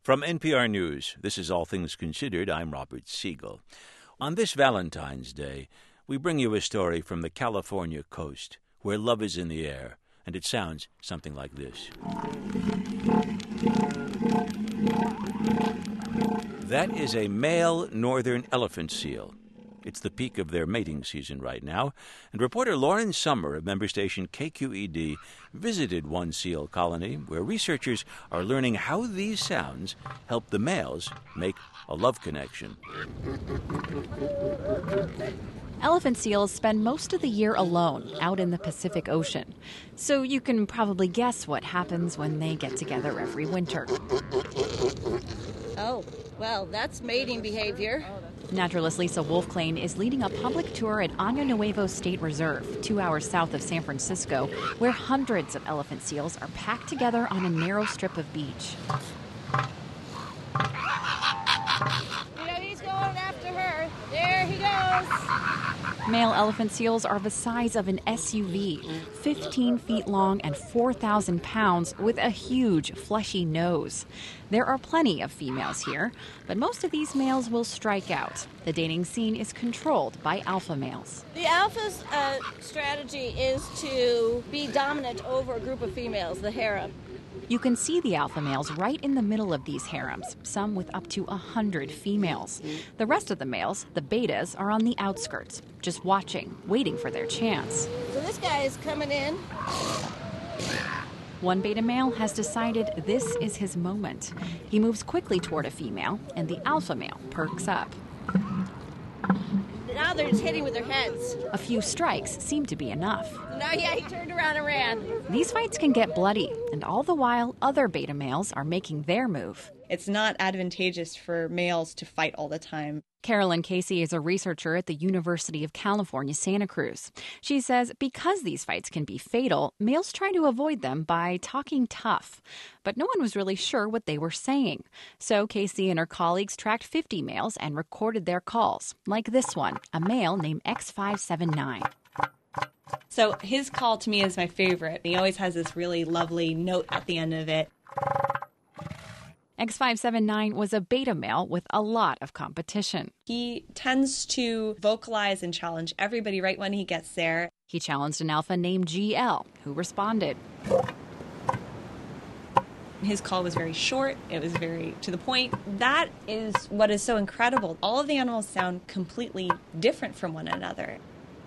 From NPR News, this is All Things Considered. I'm Robert Siegel. On this Valentine's Day, we bring you a story from the California coast, where love is in the air, and it sounds something like this. That is a male northern elephant seal. It's the peak of their mating season right now, and reporter Lauren Sommer of member station KQED visited one seal colony where researchers are learning how these sounds help the males make a love connection. Elephant seals spend most of the year alone out in the Pacific Ocean, so you can probably guess what happens when they get together every winter. Oh, well, that's mating behavior. Naturalist Lisa Wolfklane is leading a public tour at Año Nuevo State Reserve, 2 hours south of San Francisco, where hundreds of elephant seals are packed together on a narrow strip of beach. He's going after her. There he goes. Male elephant seals are the size of an SUV, 15 feet long and 4,000 pounds, with a huge, fleshy nose. There are plenty of females here, but most of these males will strike out. The dating scene is controlled by alpha males. The alpha's strategy is to be dominant over a group of females, the harem. You can see the alpha males right in the middle of these harems, some with up to 100 females. The rest of the males, the betas, are on the outskirts, just watching, waiting for their chance. So this guy is coming in. One beta male has decided this is his moment. He moves quickly toward a female, and the alpha male perks up. Now they're just hitting with their heads. A few strikes seem to be enough. Now, he turned around and ran. These fights can get bloody, and all the while, other beta males are making their move. It's not advantageous for males to fight all the time. Carolyn Casey is a researcher at the University of California, Santa Cruz. She says because these fights can be fatal, males try to avoid them by talking tough. But no one was really sure what they were saying. So Casey and her colleagues tracked 50 males and recorded their calls, like this one, a male named X579. So his call to me is my favorite. He always has this really lovely note at the end of it. X579 was a beta male with a lot of competition. He tends to vocalize and challenge everybody right when he gets there. He challenged an alpha named GL, who responded. His call was very short. It was very to the point. That is what is so incredible. All of the animals sound completely different from one another.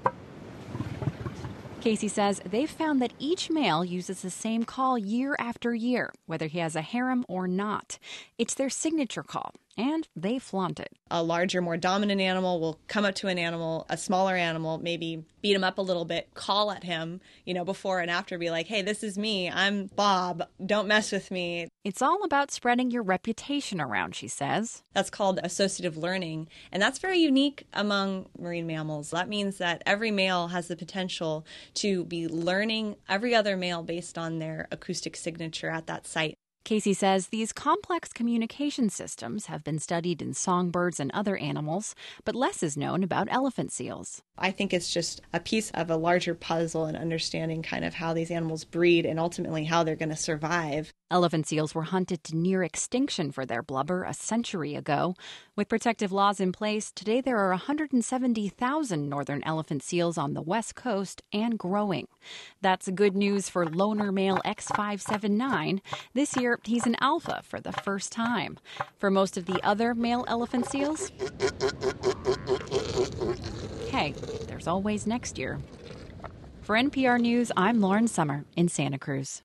Casey says they've found that each male uses the same call year after year, whether he has a harem or not. It's their signature call, and they flaunt it. A larger, more dominant animal will come up to an animal, a smaller animal, maybe beat him up a little bit, call at him, before and after, be like, hey, this is me, I'm Bob, don't mess with me. It's all about spreading your reputation around, she says. That's called associative learning, and that's very unique among marine mammals. That means that every male has the potential to be learning every other male based on their acoustic signature at that site. Casey says these complex communication systems have been studied in songbirds and other animals, but less is known about elephant seals. I think it's just a piece of a larger puzzle and understanding kind of how these animals breed and ultimately how they're going to survive. Elephant seals were hunted to near extinction for their blubber a century ago. With protective laws in place, today there are 170,000 northern elephant seals on the West Coast and growing. That's good news for loner male X579. This year, he's an alpha for the first time. For most of the other male elephant seals, hey, there's always next year. For NPR News, I'm Lauren Sommer in Santa Cruz.